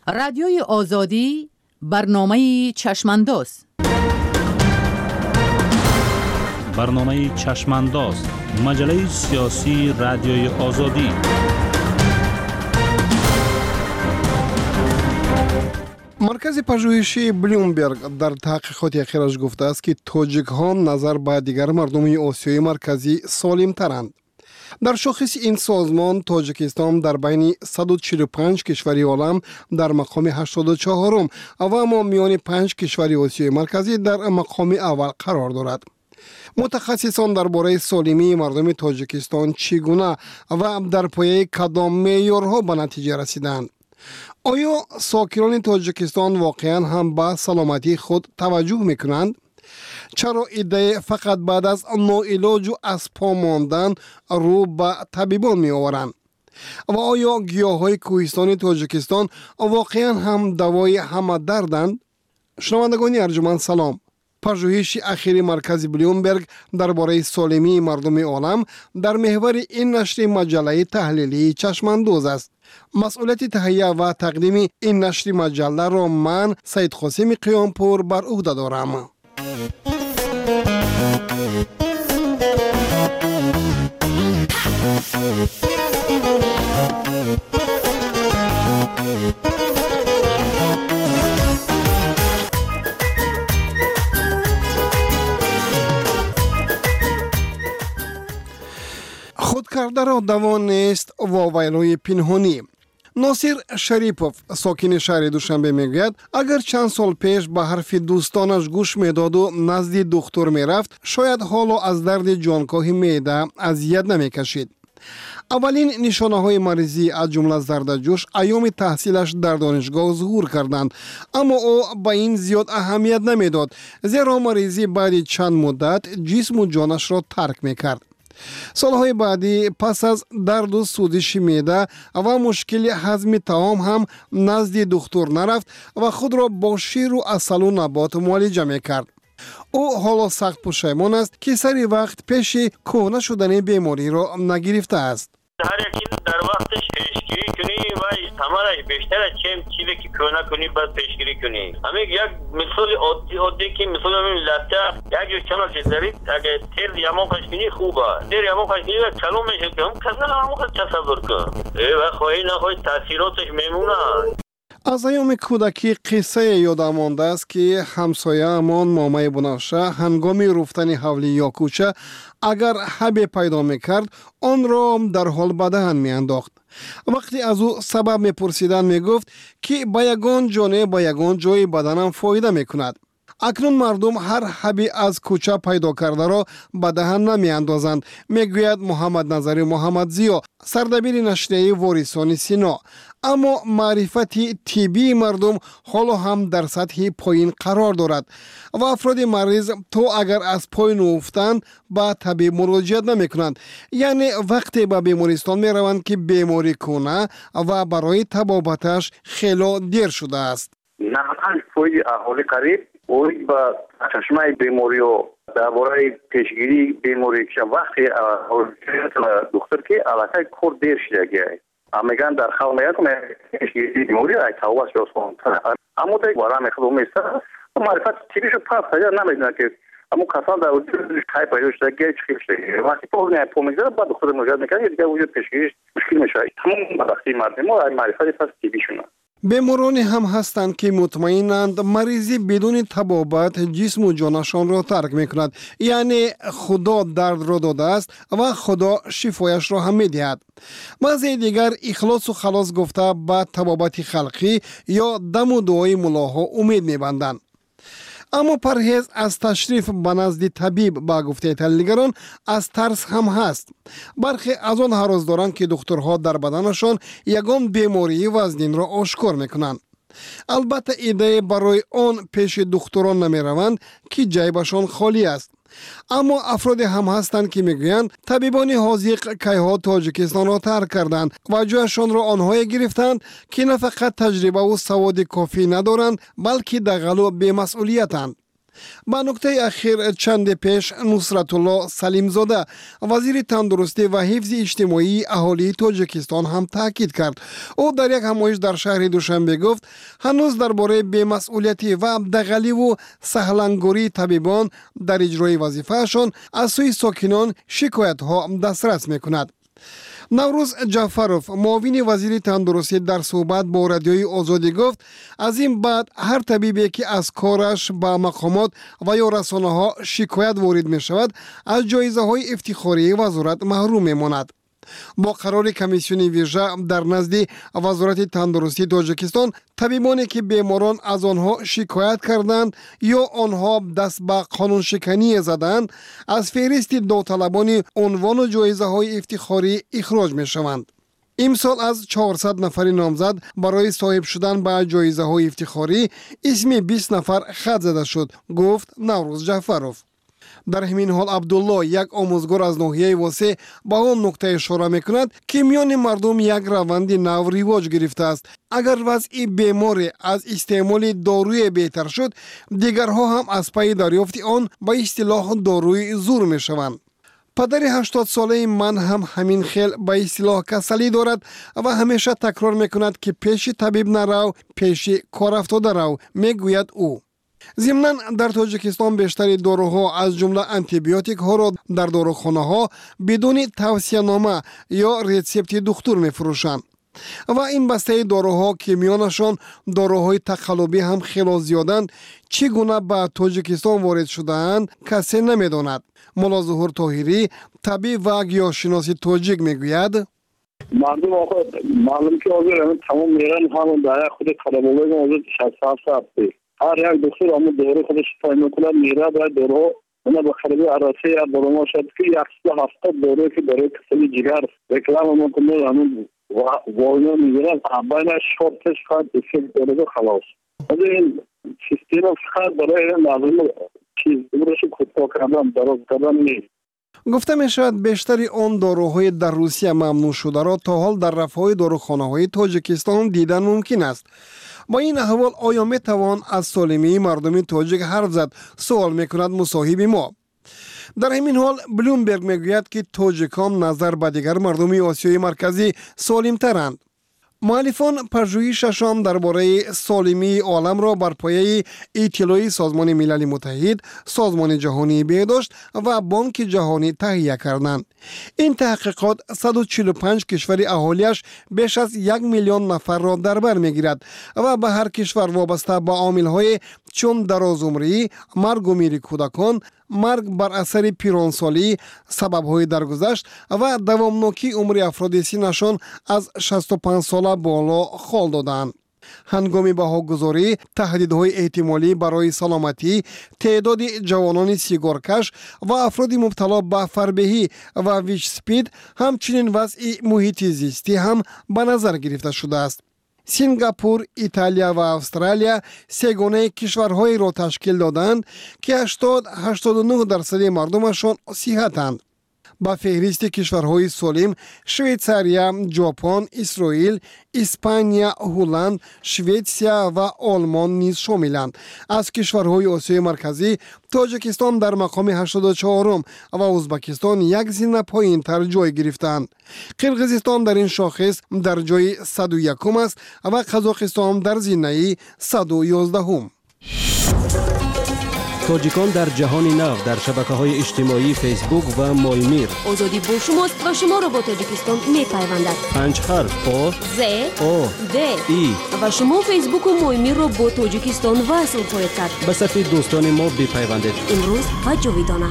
رادیوی آزادی برنامه چشمانداز. برنامه چشمانداز، مجله سیاسی رادیوی آزادی. مرکز پژوهشی بلومبرگ در تحقیقات اخیرش گفته است که تاجیک ها نظر به دیگر مردم آسیای مرکزی سالم ترند. در شاخص این سازمان تاجیکستان در بین 145 کشور عالم در مقام 84 و اما میان 5 کشور آسیای مرکزی در مقام اول قرار دارد. متخصصان درباره سالمی مردم تاجیکستان چگونه و در پایه کدام معیارها به نتیجه رسیدند؟ آیا ساکنان تاجیکستان واقعا هم به سلامتی خود توجه میکنند؟ چرا ایده فقط بعد از ناعلاج و از پا ماندن رو به طبیبان می آورند؟ و آیا گیاهای کوهستان تاجیکستان واقعا هم دوای همه دردند؟ شنوندگان ارجمند سلام. پژوهش اخیر مرکز بلومبرگ درباره سالمی مردم عالم در محور این نشر مجله تحلیلی چشمانداز است. مسئولیت تهیه و تقدیم این نشر مجله را من سید قاسم قیامپور بر عهده دارم. خودکرده را دوا نیست واویلای پنهانی. ناصر شریپوف ساکن شهر دوشنبه میگوید اگر چند سال پیش به حرف دوستانش گوش میداد و نزد دکتر میرفت شاید حالا از درد جانکاه معده اذیت نمیکشید. اولین نشانه های مریضی از جمله زردجوش ایام تحصیلش در دانشگاه ظهور کردند، اما او به این زیاد اهمیت نمیداد زیرا مریضی بعد چند مدت جسم و جانش را ترک میکرد. سالهای بعدی پس از درد و سوزش معده و مشکل هضم طعام هم نزد دکتر نرفت و خود را با شیر و عسل و نبات معالجه میکرد. او حالا سخت پشیمان است که سری وقت پیش کهنه شدن بیماری را نگرفته است. هر یکی در وقتش پیشگیری کنی و تمامش بیشتر از چیزی که کهنه کنی باید پیشگیری کنی. همین یک مثال عادی که مثال همین لطه یک چنان که دارید اگه تیر یمو کنی خوبه. تیر یمو کنی و کلو میشه که هم کسا همون تصور کن. و خواهی نخواهی تاثیراتش میمونه. از ایام کودکی قصه یادم مانده است که همسایه امان مامای بنفشه هنگام رفتن حولی یا کوچه اگر حبی پیدا میکرد آن را در حال به دهن میانداخت. وقتی از او سبب میپرسیدن میگفت که با یگان جانه با یگان جای بدنم فایده میکند. اکنون مردم هر حبی از کوچه پیدا کرده را به دهن نمی اندازند، میگوید محمد نظری محمد زیا سردبیر نشریه وارثان سینا. اما معرفت طبی مردم حالا هم در سطح پایین قرار دارد و افراد مریض تو اگر از پایین افتند به طبیب مراجعت نمی کنند، یعنی وقتی به بیمارستان می روند که بیماری کنه و برای طبابتش خیلی دیر شده است. نه پای احوال قریب اوی با چشمه بیماری و درباره پیشگیری بیماری که وقتی دکتر که علاقه کور دیر شده گیه میگن در خلمیت پیشگیری بیماری ای تواس جاسون اما دیگه وارم خودم میسته معرفت تیبیشو پاس تجار نمیدونه که اما کسان در وجودش خیلی پیدا شده گیه چخیب شده وقتی پا میگذاره بعد دکتر مراجعت میکنه دیگه وجود پیشگیریش مشکل میشه. تمام وقتی مردم و معرفت پس تیبیشونه. بیمارانی هم هستند که مطمئنند مریضی بدون طبابت جسم و جانشان را ترک میکند، یعنی خدا درد را داده است و خدا شفایش را هم میدهد. بعضی دیگر اخلاص و خلاص گفته به طبابت خلقی یا دم و دعای ملاها امید میبندند. اما پرهیز از تشریف به نزد طبیب با گفته تحلیلگران از ترس هم هست. برخی از آن هراس دارند که دکترها در بدنشان یگان بیماری وزنین را آشکار میکنند. البته ایده برای آن پیش دکتران نمی روند که جیبشان خالی است. اما افراد هم هستند که میگویند طبیبان حاذق کیها تاجیکستان را ترک کردند و جایشان را آنهایی گرفتند که نه فقط تجربه و سواد کافی ندارند بلکه دغل و بی‌مسئولیتند. با نکته اخیر چند پیش نصرت الله سلیمزاده وزیر تندرستی و حفظ اجتماعی اهالی تاجیکستان هم تاکید کرد. او در یک همایش در شهر دوشنبه گفت هنوز درباره بی‌مسئولیتی و دغلی و سهلنگاری طبیبان در اجرای وظیفه‌شان از سوی ساکنان شکایت ها دسترس می‌کند. نوروز جعفروف معاون وزیر تندرستی در صحبت با رادیوی آزادی گفت از این بعد هر طبیبی که از کارش با مقامات و یا رسانه ها شکایت وارد می شود از جایزه های افتخاری وزارت محروم می ماند. با قرار کمیسیون ویژه در نزد وزارت تندرستی تاجیکستان طبیبانی که بیماران از آنها شکایت کردند یا آنها دست به قانون شکنی زدند از فهرست داوطلبان عنوان و جایزه های افتخاری اخراج می شوند. امسال از 400 نفر نامزد برای صاحب شدن به جایزه های افتخاری اسم 20 نفر خط زده شد، گفت نوروز جعفروف. در همین حال عبدالله یک آموزگار از ناحیه واسع با آن نکته اشاره میکند که میان مردم یک روند نو رواج گرفته است. اگر وضع بیماری از استعمال داروی بهتر شد، دیگرها هم از پی دریافت آن با اصطلاح داروی زور میشوند. پدر 80 ساله من هم همین خیل با اصطلاح کسلی دارد و همیشه تکرار میکند که پیش طبیب نرو، پیش کار افتاده رو، میگوید او. ضمناً در تاجیکستان بیشتر داروها از جمله آنتیبیوتیک ها را در داروخانه ها بدون توصیه نامه یا ریسپت دکتر می فروشند و این بسته داروها که میانشان داروهای تقلبی هم خیلی زیادند چگونه به تاجیکستان وارد شده‌اند کسی نمیداند. مولا ظهور طاهری طبیب و گیاهشناس تاجیک میگوید مردم آقا معلوم که آزار تمام میرن همون در خود خرابالی آزار 67 هفته هر یک دکتر اما داره خودش پای میکنه میره باید داره اونا به خریدی عراسی یا برما شد که 170 داره که داره کسلی جگر رکلام ما کنه همون واینا میگیرن بین شورتش خواهد بسید داره خلاص از این سیستم فقط برای مردم چیز برش کتبا کردن دراز کردن نیست. گفته می شود بیشتر آن داروهای در روسیه ممنوع شده را تا حال در رفاه داروخانه های تاجیکستان دیدن ممکن است. با این احوال آیا می توان از سالمی مردم تاجیک حرف زد؟ سوال می کند مصاحب ما. در همین حال بلومبرگ می گوید که تاجیکان نظر به دیگر مردم آسیای مرکزی سالم ترند. مؤلفان پژوهششان درباره سالمی عالم را بر پایه اطلاع سازمان ملل متحد، سازمان جهانی بهداشت و بانک جهانی تهیه کردند. این تحقیقات 145 کشور اهالیش بیش از 1 میلیون نفر را در بر میگیرد و به هر کشور وابسته به عامل‌های چون درازعمری، مرگ و میر کودکان، مرگ بر اثر پیرانسالی، سبب‌های درگذشت و دوامناکی عمر افراد سنشان از 65 ساله بالا خال دادند. هنگام بهاگذاری تهدیدهای احتمالی برای سلامتی، تعداد جوانان سیگارکش و افراد مبتلا به فربهی و ویچ سپید همچنین وضع محیط زیستی هم به نظر گرفته شده است. سینگاپور، ایتالیا و استرالیا سگانه کشورهایی را تشکیل دادند که 80-89% مردمشان صحتند. با فهرست کشورهای سالم شویتزاریا، ژاپن، اسرائیل، اسپانیا، هلند، شویتسیا و آلمان نیز شاملند. از کشورهای آسیای مرکزی تاجیکستان در مقام 84 و ازبکستان یک زینه پایین‌تر جای گرفتند. قرقیزستان در این شاخص در جای 101 است و قزاقستان در زینه 111. تاجیکان در جهان نو در شبکه‌های اجتماعی فیسبوک و مولمیر. آزادی با شماست و شما را با تاجیکستان می‌پیوندد. 5 حرف او ز او د ای و شما فیسبوک و مولمیر را با تاجیکستان وصل خواهید کرد. به صفحه دوستان ما بپیوندید. امروز و جاویدانه.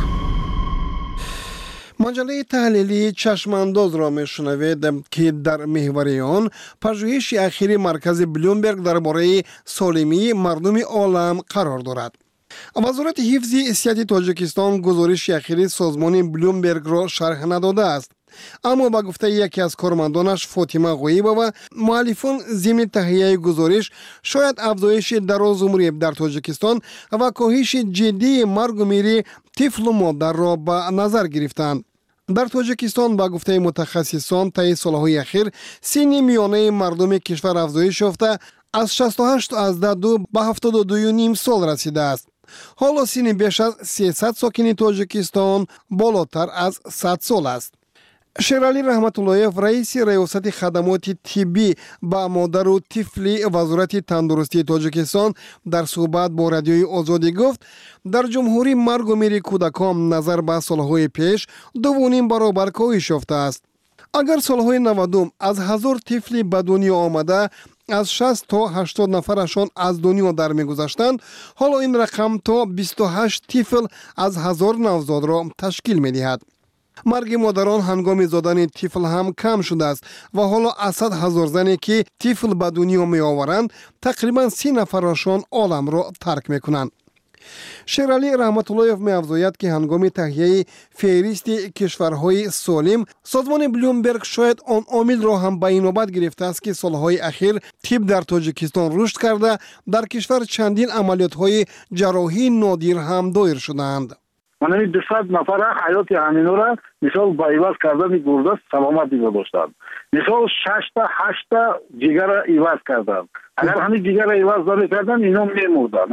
مجله تحلیلی چشمانداز را میشنوید که در محور آن پژوهش اخیر مرکز بلومبرگ درباره سالمی مردم عالم قرار دارد. وزارت حفظ صحت تاجیکستان گزارش اخیر سازمان بلومبرگ را شرح نداده است، اما با گفته یکی از کارمندانش فاطمه غویبه و مؤلفان ضمن تهیه گزارش شاید افزایش درازعمری در تاجیکستان و کاهش جدی مرگ و میر طفل و مادر را به نظر گرفتند. در تاجیکستان با گفته متخصصان طی سالهای اخیر سن میانه مردم کشور افزایش یافته از 68 به 72.5 سال رسیده است. حالا سن بیش از 300 ساکن تاجیکستان بالاتر از 100 سال است. شیرالی رحمت اللهیف رئیس ریاست خدمات طبی با مادر و طفل وزارت تندرستی تاجیکستان در صحبت با رادیوی آزادی گفت در جمهوری مرگ و میر کودکان نظر به سالهای پیش 2.5 برابر کاهش یافته است. اگر سالهای 90 از 1000 طفل به دنیا آمده از 60 تا 80 نفرشان از دنیا در می‌گذشتند، حالا این رقم تا 28 طفل از 1000 نوزاد را تشکیل می‌دهد. مرگ مادران هنگام زادن طفل هم کم شده است و حالا از 100,000 زنی که طفل به دنیا می آورند تقریبا 30 نفرشان عالم را ترک میکنند. شیرالی رحمت اللهیف می افزاید که هنگام تهیه فهرست کشورهای سالم سازمان بلومبرگ شاید آن عامل را هم به نوبت گرفته است که سالهای اخیر طب در تاجیکستان رشد کرده در کشور چندین عملیات‌های جراحی نادر هم دایر شدند. من 200 نفر حیات همینو را مثال با ایواز کردن گرده سلامتی گذاشتند. مثال 6 تا 8 تا جگر را ایواز کردند. اگر همین جگر را ایواز نمی‌کردند اینا می‌مردند.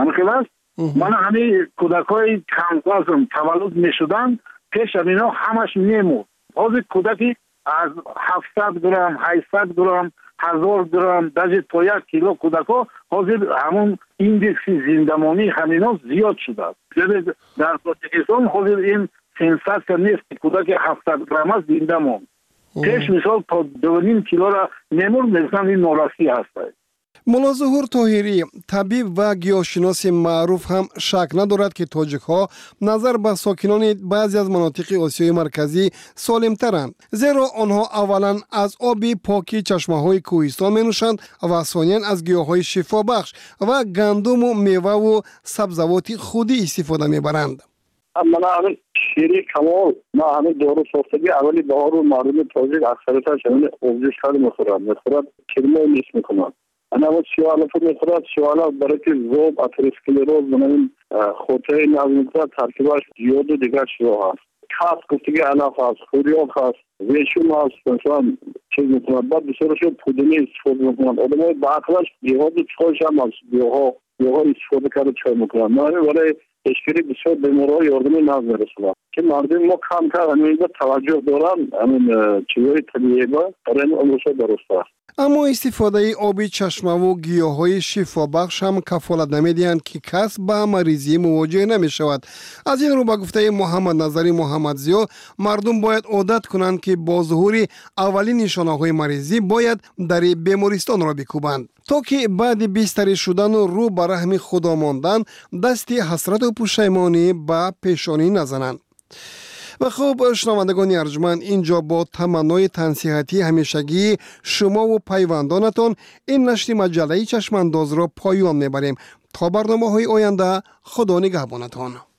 من همین کودکای کم وزن تولد می‌شدند پیش از اینا همش می‌مرد. حاضر کودکی از 700 گرم 800 گرم 1000 گرم даже تا 1 کیلو کودکا حاضر همون ایندکس زندگانی همینا زیاد شده است. در تاجیکستان حاضر این سنساسیا نیست که کودک 700 گرم است زنده ماند. پیش مثال تا 2.5 کیلو را می‌مرد، مثلا این نارسی هست. ملا ظهور طاهری طبیب و گیاهشناس معروف هم شک ندارد که تاجیک ها نظر به ساکنان بعضی از مناطق آسیای مرکزی سالم ترند، زیرا آنها اولا از آب پاکی چشمه های کوهستان می نوشند و ثانیا از گیاه های شفا بخش و گندم و میوه و سبزوات خودی استفاده می برند. من همین شیری کمال ما همین دورو ساختگی اولی بهار و مردم تاجیک اکثرتش همین آبجوش خیلی میخورند کلمه نیست میکنند. انا وقت شوالا فود میخورد شوالا برای که زوب اتروسکلروز بنابراین خودهای نازمیکتر ترکیبش دیود و دیگر شروع هست. خاص گفتگی علاف هست، خوریاک هست، ویشون هست، مثلا چیز میکنند. بعد بسیارشو پودنی استفاده میکنند. آدمای باقلش دیواد چایش هم هست، دیوها استفاده کرده چای میکنند. ما برای اشکری بسیار بیمارهای یاردمی ناز میرسونند که مردم ما کمتر همین توجه دارن همین چیزهای طبیعی با برای این امروزها درست است. اما استفاده آب چشمه و گیاهای شفا بخش هم کفالت نمیدهند که کس به مریضی مواجه نمی شود. از این رو به گفته محمد نظری محمدزیا مردم باید عادت کنند که با ظهور اولین نشانه های مریضی باید در بیمارستان را بکوبند تا که بعد بستری شدن و رو به رحم خدا ماندن دستی حسرت و پشیمانی به پیشانی نزنند. و خب شنوندگان ارجمند، اینجا با تمنای تنصیحاتی همیشگی شما و پیوندانتان این نشر مجله چشمانداز را پایان میبریم تا برنامه‌های آینده. خدا نگهبانتان.